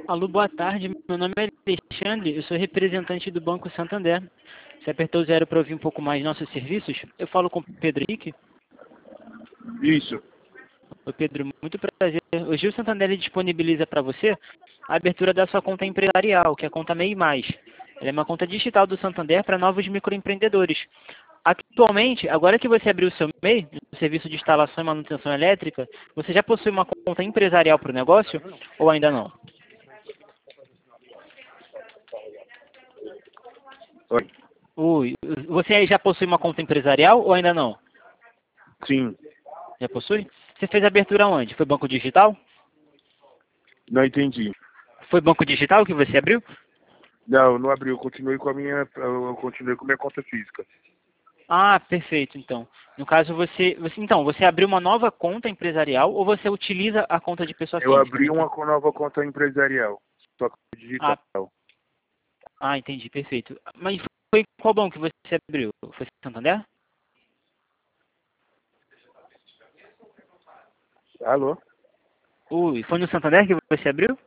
Alô, boa tarde. Meu nome é Alexandre, eu sou representante do Banco Santander. Você apertou 0 para ouvir um pouco mais de nossos serviços? Eu falo com o Pedro Henrique. Isso. Oi, Pedro, muito prazer. Hoje o Santander disponibiliza para você a abertura da sua conta empresarial, que é a conta MEI+. Ela é uma conta digital do Santander para novos microempreendedores. Atualmente, agora que você abriu o seu MEI, o serviço de instalação e manutenção elétrica, você já possui uma conta empresarial para o negócio ou ainda não? Oi. Oi, você já possui uma conta empresarial ou ainda não? Sim. Já possui? Você fez a abertura onde? Foi banco digital? Não entendi. Foi banco digital que você abriu? Não, não abri. Eu continuei com minha conta física. Ah, perfeito, então. No caso, você abriu uma nova conta empresarial ou você utiliza a conta de pessoa Eu física? abri uma nova conta empresarial, só que digital. Entendi, perfeito. Mas foi qual banco que você abriu? Foi Santander? Alô? Ui, foi no Santander que você abriu?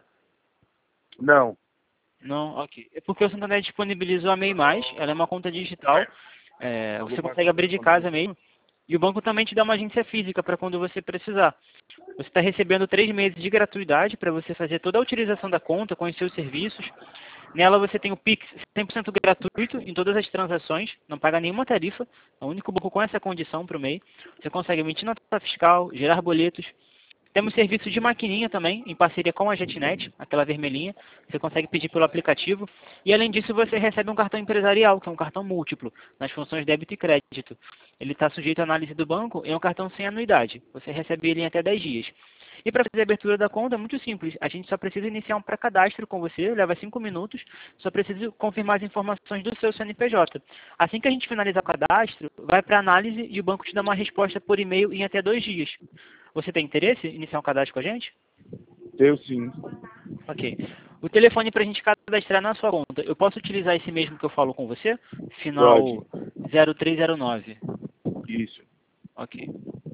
Não. Não, ok. É porque o Santander disponibilizou a MEI+, ela é uma conta digital, você consegue abrir de casa mesmo, e o banco também te dá uma agência física para quando você precisar. Você está recebendo 3 meses de gratuidade para você fazer toda a utilização da conta, conhecer os serviços. Nela você tem o Pix 100% gratuito em todas as transações, não paga nenhuma tarifa, é o único banco com essa condição para o MEI. Você consegue emitir nota fiscal, gerar boletos. Temos serviço de maquininha também, em parceria com a JetNet, aquela vermelhinha. Você consegue pedir pelo aplicativo. E além disso, você recebe um cartão empresarial, que é um cartão múltiplo, nas funções débito e crédito. Ele está sujeito à análise do banco e é um cartão sem anuidade. Você recebe ele em até 10 dias. E para fazer a abertura da conta é muito simples. A gente só precisa iniciar um pré-cadastro com você, leva 5 minutos. Só precisa confirmar as informações do seu CNPJ. Assim que a gente finalizar o cadastro, vai para análise e o banco te dá uma resposta por e-mail em até 2 dias. Você tem interesse em iniciar um cadastro com a gente? Eu sim. Ok. O telefone para a gente cadastrar na sua conta, eu posso utilizar esse mesmo que eu falo com você? Pode. Final 0309. Isso. Ok.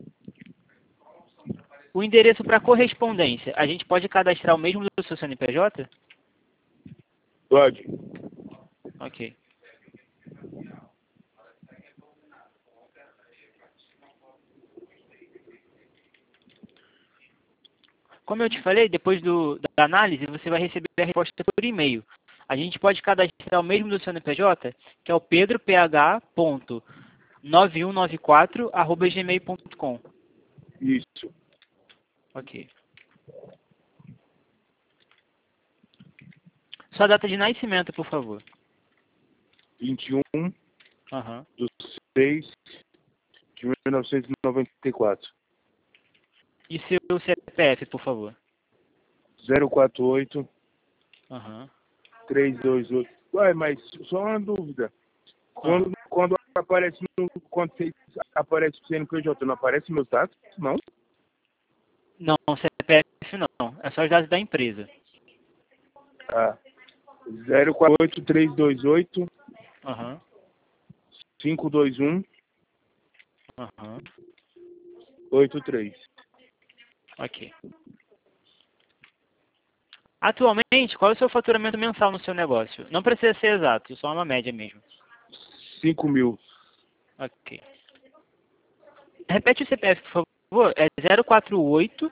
O endereço para correspondência, a gente pode cadastrar o mesmo do seu CNPJ? Pode. Ok. Como eu te falei, depois da análise, você vai receber a resposta por e-mail. A gente pode cadastrar o mesmo do CNPJ, que é o pedroph.9194@gmail.com. Isso. Ok. Sua data de nascimento, por favor. 21 Aham. de 6 de 1994. E seu CPF, por favor. 048 Aham. 328. Ué, mas só uma dúvida. Ah. Quando aparece o CNPJ, não aparece meus dados? Não? Não, CPF não. É só os dados da empresa. Ah. 048 328 Aham. 521 Aham. 83. Ok. Atualmente, qual é o seu faturamento mensal no seu negócio? Não precisa ser exato, só uma média mesmo. 5 mil. Ok. Repete o CPF, por favor. É 048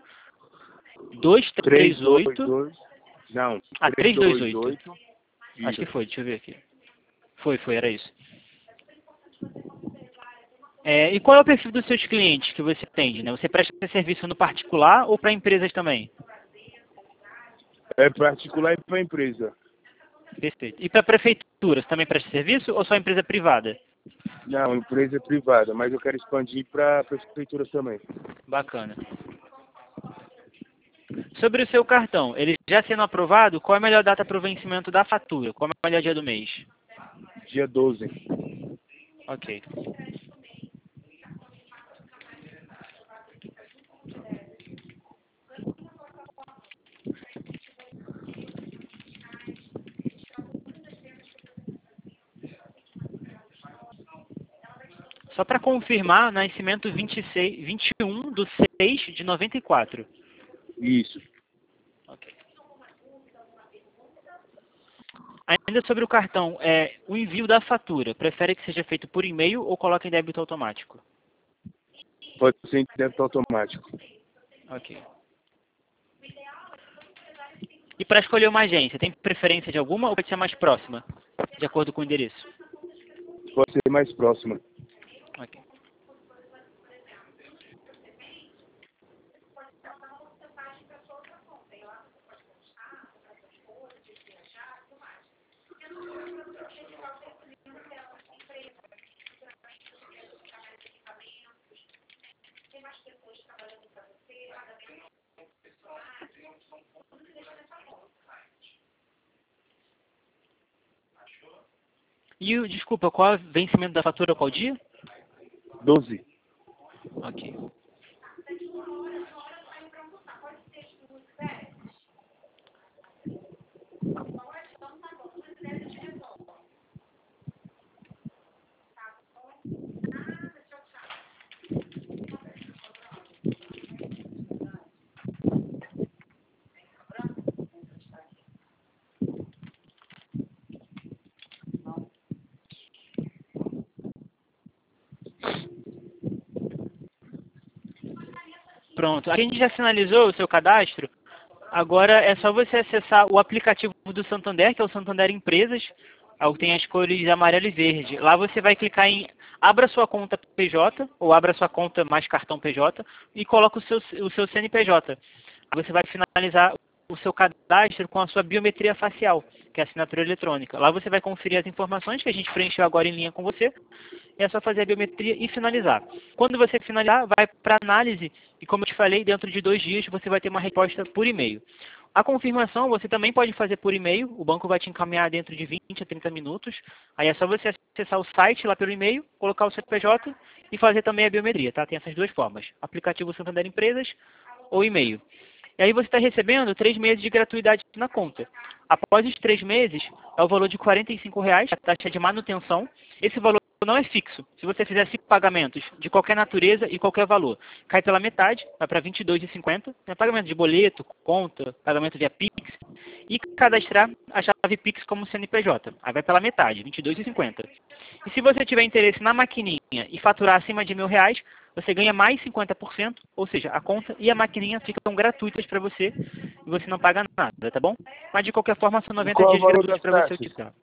238. 322. Não, Ah, 328. 328. Acho que Isso. foi, deixa eu ver aqui. Foi, era isso. E qual é o perfil dos seus clientes que você atende, né? Você presta serviço no particular ou para empresas também? É particular e para empresa. Perfeito. E para prefeitura, você também presta serviço ou só empresa privada? Não, empresa privada, mas eu quero expandir para prefeituras também. Bacana. Sobre o seu cartão, ele já sendo aprovado, qual é a melhor data para o vencimento da fatura? Qual é o melhor dia do mês? Dia 12. Ok. Só para confirmar, nascimento 21 de 6 de 94. Isso. Ok. Ainda sobre o cartão, o envio da fatura, prefere que seja feito por e-mail ou coloca em débito automático? Pode ser em débito automático. Ok. E para escolher uma agência, tem preferência de alguma ou pode ser mais próxima, de acordo com o endereço? Pode ser mais próxima. Ok. E, desculpa, qual é o vencimento da fatura, qual dia? 12. Ok. Pronto, aqui a gente já finalizou o seu cadastro. Agora é só você acessar o aplicativo do Santander, que é o Santander Empresas, tem as cores amarelo e verde. Lá você vai clicar em abra sua conta PJ, ou abra sua conta mais cartão PJ, e coloca o seu CNPJ. Você vai finalizar o seu cadastro com a sua biometria facial, que é a assinatura eletrônica. Lá você vai conferir as informações que a gente preencheu agora em linha com você, e é só fazer a biometria e finalizar. Quando você finalizar, vai para análise e, como eu te falei, dentro de 2 dias você vai ter uma resposta por e-mail. A confirmação você também pode fazer por e-mail, o banco vai te encaminhar dentro de 20 a 30 minutos, aí é só você acessar o site lá pelo e-mail, colocar o CPJ e fazer também a biometria, tá? Tem essas 2 formas, aplicativo Santander Empresas ou e-mail. E aí você está recebendo 3 meses de gratuidade na conta. Após os 3 meses, é o valor de R$ 45,00, a taxa de manutenção. Esse valor não é fixo. Se você fizer 5 pagamentos de qualquer natureza e qualquer valor, cai pela metade, vai para R$ 22,50. Tem pagamento de boleto, conta, pagamento via Pix. E cadastrar a chave Pix como CNPJ. Aí vai pela metade, R$ 22,50. E se você tiver interesse na maquininha e faturar acima de R$ 1.000, você ganha mais 50%, ou seja, a conta e a maquininha ficam gratuitas para você e você não paga nada, tá bom? Mas de qualquer forma são E 90 qual é o dias valor gratuitos das para você taxas? utilizar.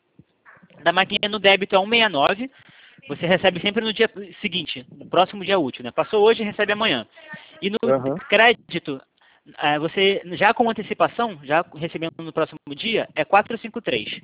Da maquininha no débito é 169, você recebe sempre no dia seguinte, no próximo dia útil, né? Passou hoje, recebe amanhã. E no Aham. crédito, você já com antecipação, já recebendo no próximo dia, é 453.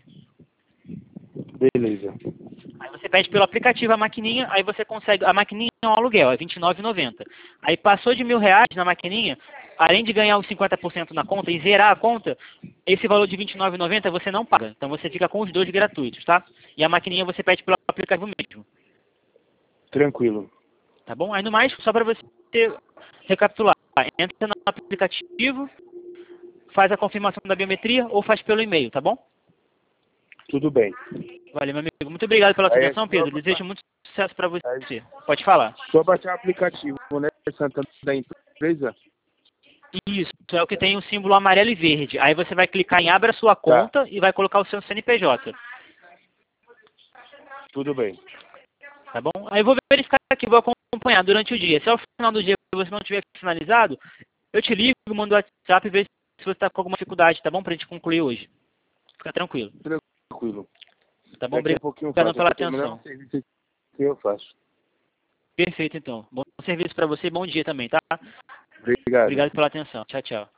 Beleza. Aí você pede pelo aplicativo a maquininha, aí você consegue, a maquininha é um aluguel, é R$29,90. Aí passou de R$ 1.000 na maquininha, além de ganhar os 50% na conta e zerar a conta, esse valor de R$29,90 você não paga. Então você fica com os 2 gratuitos, tá? E a maquininha você pede pelo aplicativo mesmo. Tranquilo. Tá bom? Aí no mais, só para você recapitular, entra no aplicativo, faz a confirmação da biometria ou faz pelo e-mail, tá bom? Tudo bem. Valeu, meu amigo. Muito obrigado pela sua Aí é atenção, só, Pedro. Desejo muito sucesso para aí, você. Pode falar. só baixar o aplicativo, né? Santander da empresa? Isso, é o que tem o símbolo amarelo e verde. Aí você vai clicar em abra sua Tá. conta e vai colocar o seu CNPJ. Tudo bem. Tá bom? Aí eu vou verificar aqui, vou acompanhar durante o dia. Se ao final do dia você não tiver finalizado, eu te ligo, mando o WhatsApp e vejo se você está com alguma dificuldade, tá bom? Pra gente concluir hoje. Fica tranquilo. Tranquilo. Tá bom? Daqui a pouquinho eu Obrigado faço. Eu pela tô terminando atenção. o serviço que eu faço. Perfeito, então. Bom serviço para você e bom dia também, tá? Obrigado. Obrigado pela atenção. Tchau, tchau.